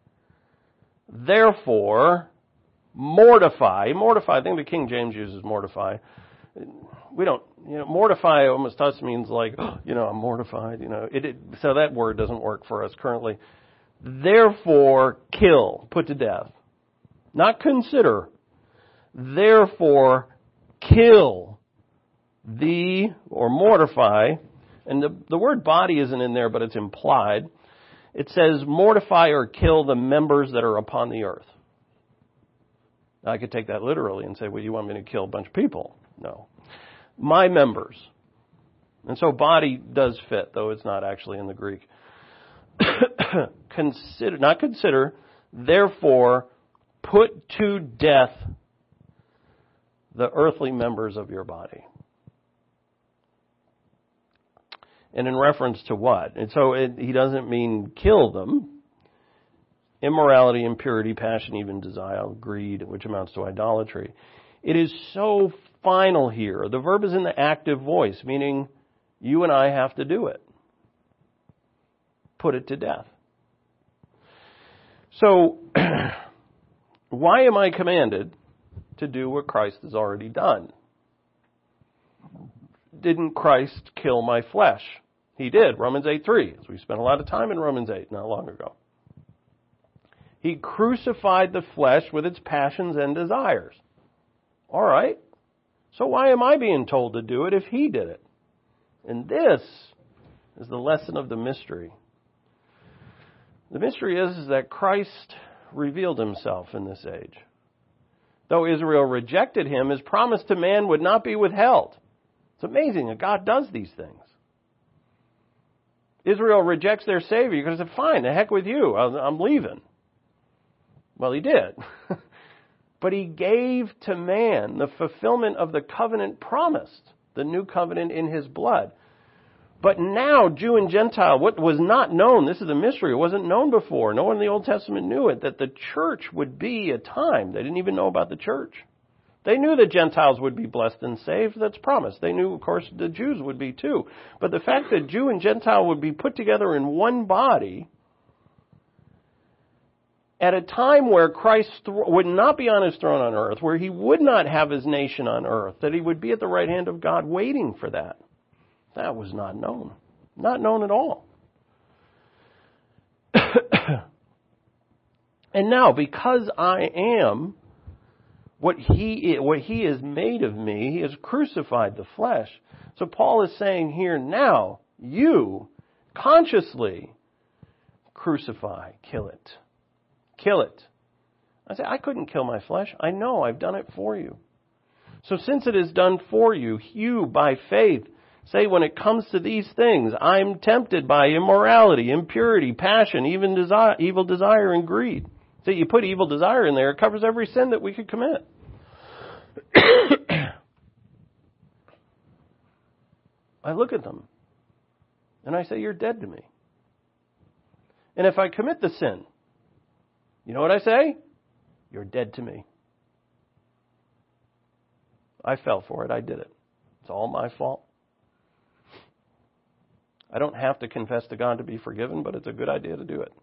therefore, mortify. Mortify, I think the King James uses mortify. We don't, you know, mortify almost to us means like, oh, you know, I'm mortified, you know. It, it, so that word doesn't work for us currently. Therefore, kill, put to death. Not consider. Therefore, kill the, or mortify. And the, the word body isn't in there, but it's implied. It says mortify or kill the members that are upon the earth. Now, I could take that literally and say, well, you want me to kill a bunch of people? No. My members. And so body does fit, though it's not actually in the Greek. Consider, not consider, therefore, put to death the earthly members of your body. And in reference to what? And so it, he doesn't mean kill them. Immorality, impurity, passion, even desire, greed, which amounts to idolatry. It is so final here. The verb is in the active voice, meaning you and I have to do it. Put it to death. So, why am I commanded to do what Christ has already done? Didn't Christ kill my flesh? He did. Romans eight three. We spent a lot of time in Romans eight not long ago. He crucified the flesh with its passions and desires. All right. So why am I being told to do it if he did it? And this is the lesson of the mystery. The mystery is, is that Christ revealed himself in this age. Though Israel rejected him, his promise to man would not be withheld. It's amazing that God does these things. Israel rejects their Savior. You're going to say, fine, the heck with you. I'm leaving. Well, he did. But he gave to man the fulfillment of the covenant promised, the new covenant in his blood. But now, Jew and Gentile, what was not known, this is a mystery, it wasn't known before. No one in the Old Testament knew it, that the church would be a time. They didn't even know about the church. They knew that Gentiles would be blessed and saved. That's promised. They knew, of course, the Jews would be too. But the fact that Jew and Gentile would be put together in one body at a time where Christ would not be on his throne on earth, where he would not have his nation on earth, that he would be at the right hand of God waiting for that. That was not known. Not known at all. And now, because I am what he what he has made of me, he has crucified the flesh. So Paul is saying here now, you consciously crucify, kill it. Kill it. I say, I couldn't kill my flesh. I know, I've done it for you. So since it is done for you, you, by faith, say when it comes to these things, I'm tempted by immorality, impurity, passion, even desire, evil desire, and greed. So you put evil desire in there, it covers every sin that we could commit. I look at them, and I say, you're dead to me. And if I commit the sin, you know what I say? You're dead to me. I fell for it. I did it. It's all my fault. I don't have to confess to God to be forgiven, but it's a good idea to do it.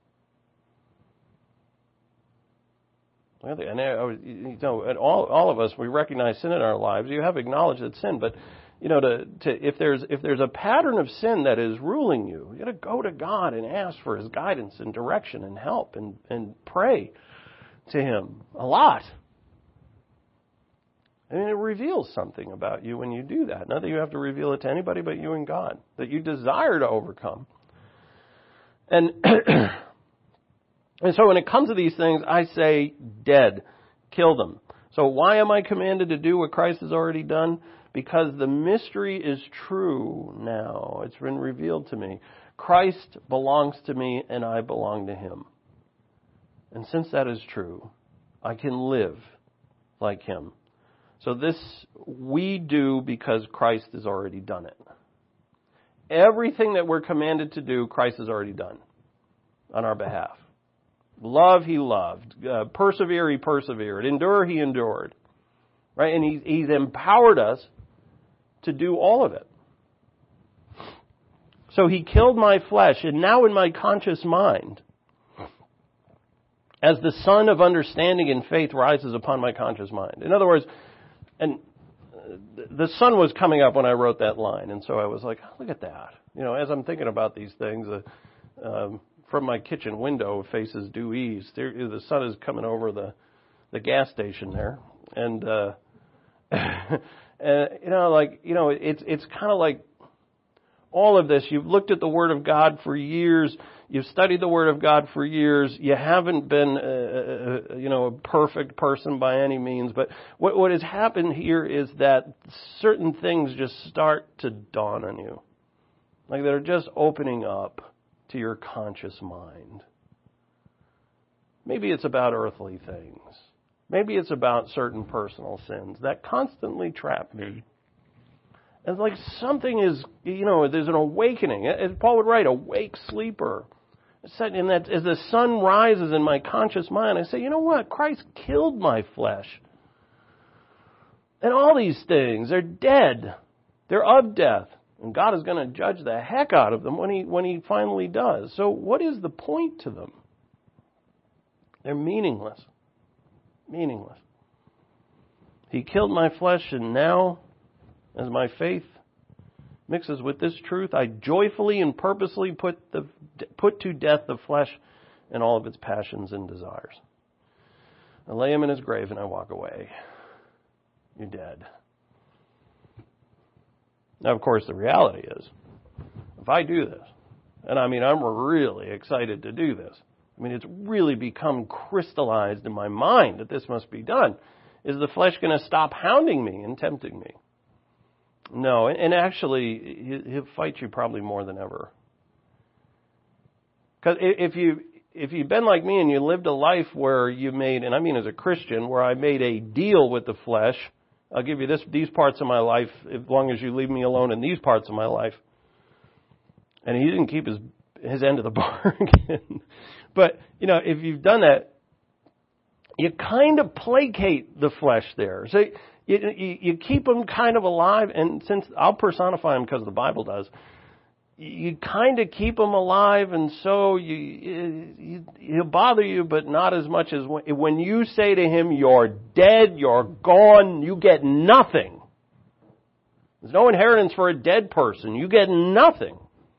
And you know, and all all of us, we recognize sin in our lives. You have acknowledged that sin, but you know, to, to if there's if there's a pattern of sin that is ruling you, you got to go to God and ask for His guidance and direction and help and and pray to Him a lot. I mean, it reveals something about you when you do that. Not that you have to reveal it to anybody but you and God. That you desire to overcome. And and so when it comes to these things, I say dead. Kill them. So why am I commanded to do what Christ has already done? Because the mystery is true now. It's been revealed to me. Christ belongs to me and I belong to Him. And since that is true, I can live like Him. So this we do because Christ has already done it. Everything that we're commanded to do, Christ has already done on our behalf. Love, He loved. Uh, persevere, He persevered. Endure, He endured. Right? And he, He's empowered us to do all of it. So he killed my flesh, and now in my conscious mind, as the sun of understanding and faith rises upon my conscious mind. In other words, and the sun was coming up when I wrote that line, and so I was like, oh, look at that. You know, as I'm thinking about these things, uh, um, from my kitchen window faces due east. There, the sun is coming over the, the gas station there, and uh, and you know, like you know, it's it's kind of like all of this. You've looked at the Word of God for years. You've studied the Word of God for years. You haven't been, uh, you know, a perfect person by any means. But what, what has happened here is that certain things just start to dawn on you. Like they're just opening up to your conscious mind. Maybe it's about earthly things. Maybe it's about certain personal sins that constantly trap me. It's like something is, you know, there's an awakening. As Paul would write, awake sleeper. And that as the sun rises in my conscious mind, I say, you know what? Christ killed my flesh. And all these things, they're dead. They're of death. And God is going to judge the heck out of them when he, when he finally does. So what is the point to them? They're meaningless. Meaningless. He killed my flesh, and now, as my faith mixes with this truth, I joyfully and purposely put the put to death the flesh and all of its passions and desires. I lay him in his grave and I walk away. You're dead. Now, of course, the reality is, if I do this, and I mean, I'm really excited to do this. I mean, it's really become crystallized in my mind that this must be done. Is the flesh going to stop hounding me and tempting me? No, and actually, he'll fight you probably more than ever. Because if you if you've been like me and you lived a life where you made, and I mean as a Christian, where I made a deal with the flesh, I'll give you this these parts of my life as long as you leave me alone in these parts of my life. And he didn't keep his his end of the bargain. But you know, if you've done that, you kind of placate the flesh there. So. You, you, you keep them kind of alive, and since I'll personify them because the Bible does, you kind of keep them alive, and so you, you, he'll bother you, but not as much as when, when you say to him, you're dead, you're gone, you get nothing. There's no inheritance for a dead person. You get nothing.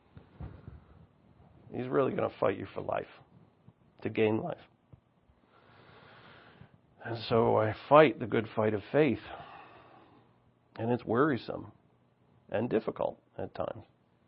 He's really going to fight you for life, to gain life. And so I fight the good fight of faith. And it's wearisome and difficult at times.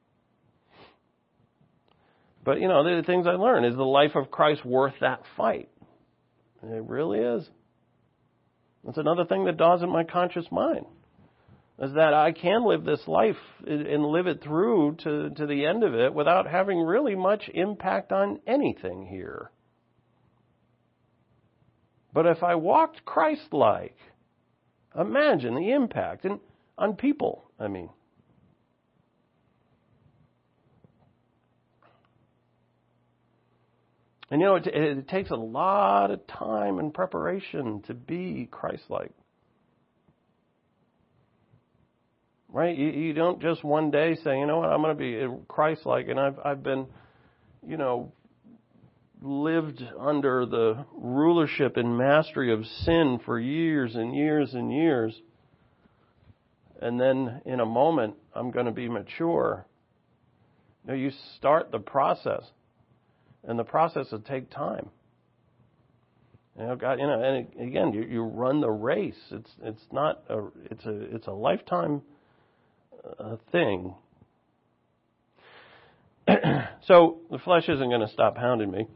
But, you know, the things I learned is the life of Christ worth that fight? It really is. That's another thing that dawns in my conscious mind. Is that I can live this life and live it through to, to the end of it without having really much impact on anything here. But if I walked Christ-like, imagine the impact and on people, I mean. And you know, it, it takes a lot of time and preparation to be Christ-like. Right? You, you don't just one day say, you know what, I'm going to be Christ-like, and I've I've been, you know, lived under the rulership and mastery of sin for years and years and years. And then in a moment, I'm going to be mature. No, you start the process. And the process will take time. You know, God, you know, and again, you, you run the race. It's it's not a it's a it's a lifetime uh, thing. So the flesh isn't going to stop hounding me.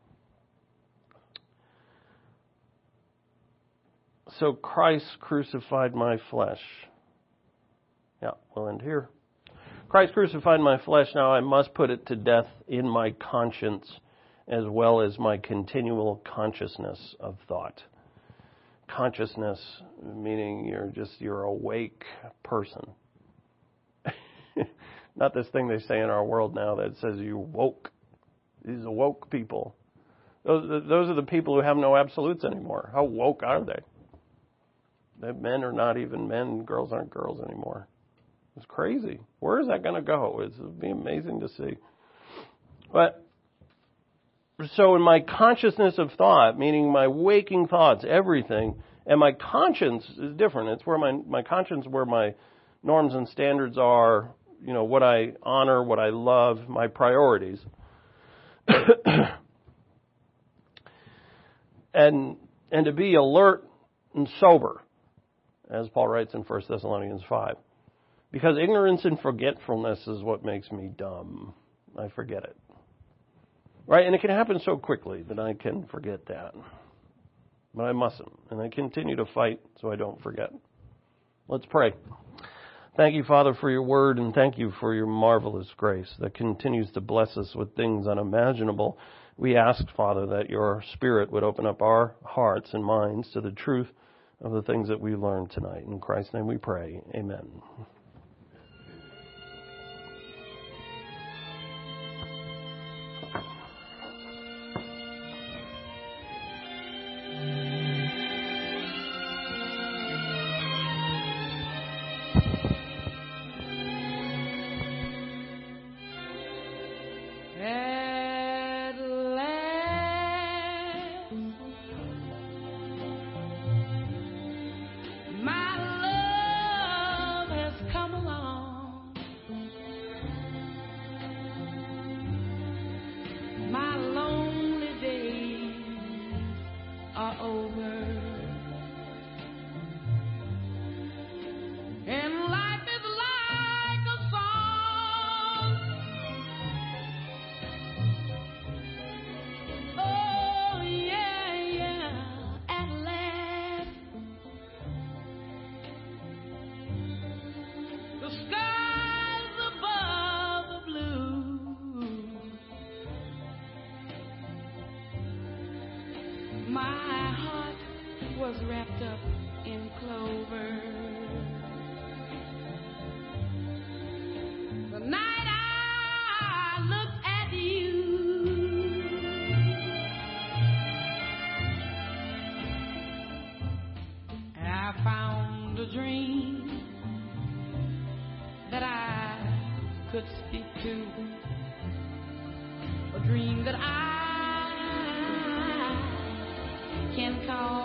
So Christ crucified my flesh. Yeah, we'll end here. Christ crucified my flesh. Now I must put it to death in my conscience as well as my continual consciousness of thought. Consciousness meaning you're just, you're awake person. Not this thing they say in our world now that says you woke. These are woke people. Those, those are the people who have no absolutes anymore. How woke are they? That men are not even men, girls aren't girls anymore. It's crazy. Where is that going to go? It's, it'll be amazing to see. But so in my consciousness of thought, meaning my waking thoughts, everything, and my conscience is different. It's where my, my conscience, where my norms and standards are, you know, what I honor, what I love, my priorities. and and to be alert and sober, as Paul writes in First Thessalonians five. Because ignorance and forgetfulness is what makes me dumb. I forget it. Right? And it can happen so quickly that I can forget that. But I mustn't. And I continue to fight so I don't forget. Let's pray. Thank you, Father, for your word, and thank you for your marvelous grace that continues to bless us with things unimaginable. We ask, Father, that your Spirit would open up our hearts and minds to the truth of the things that we learned tonight. In Christ's name we pray. Amen. Can call